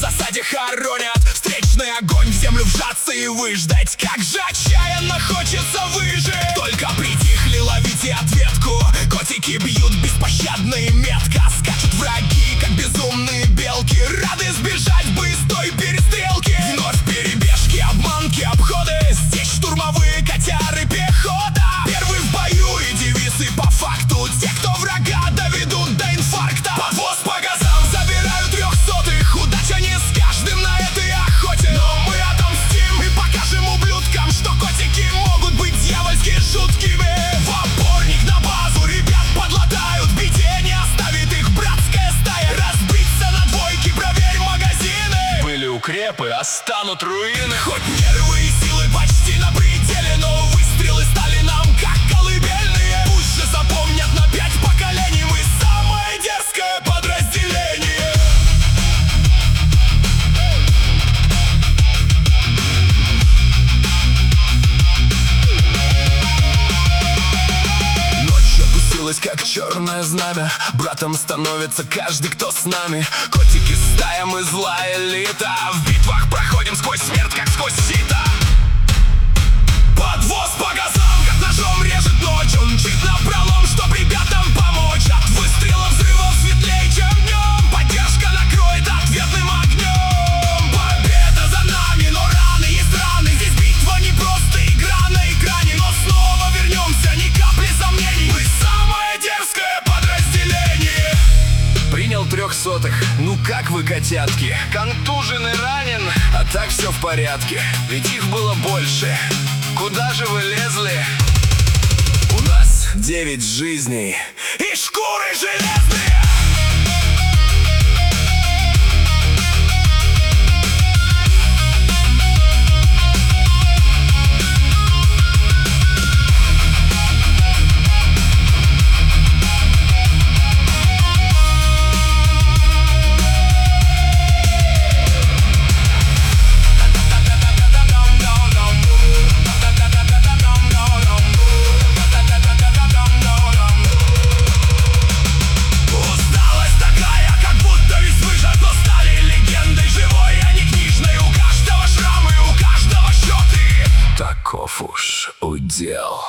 засаде хоронят. Встречный огонь, в землю вжаться и выждать. Как же отчаянно хочется выжить. Только притихли, ловите ответку. Котики бьют беспощадно и метко. Скачут враги, как безумные белки. Рады сбежать бы из той перестрелки. Вновь перебежки, обманки, обходы. Здесь штурмовые котяры, пехота. Первый в бою и девисы по факту. Те, кто врага доведут до инфаркта. Подвоз по газам, забираю 300-х. Удача не с каждым на этой охоте. Но мы отомстим и покажем ублюдкам, что котики могут быть дьявольски жуткими. В опорник на базу ребят подладают. Беде не оставит их братская стая. Разбиться на двойки, проверь магазины. Были укрепы, а станут руины. Хоть нервы и силы почти на пределе, но выстрелы стали нам как колыбельные. Пусть же запомнят на 5 поколений. Мы самое дерзкое подразделение. Ночь опустилась, как черное знамя. Братом становится каждый, кто с нами. Котики стая, мы злая элита. В битвах проходим сквозь смерть, как сквозь сито. Подвоз по газам, как ножом режет ночь. Он мчит напролом, чтоб ребятам помочь. От выстрела взрывов светлее, чем днем. Поддержка накроет ответным огнем. Победа за нами, но раны есть раны. Здесь битва не просто игра на экране. Но снова вернемся, ни капли сомнений. Мы самое дерзкое подразделение. Принял 300-х, ну как вы, котятки? Контужен и ранен, а так все в порядке. Ведь их было больше. Куда же вы лезли? У нас 9 жизней и шкуры железные. Таков уж удел.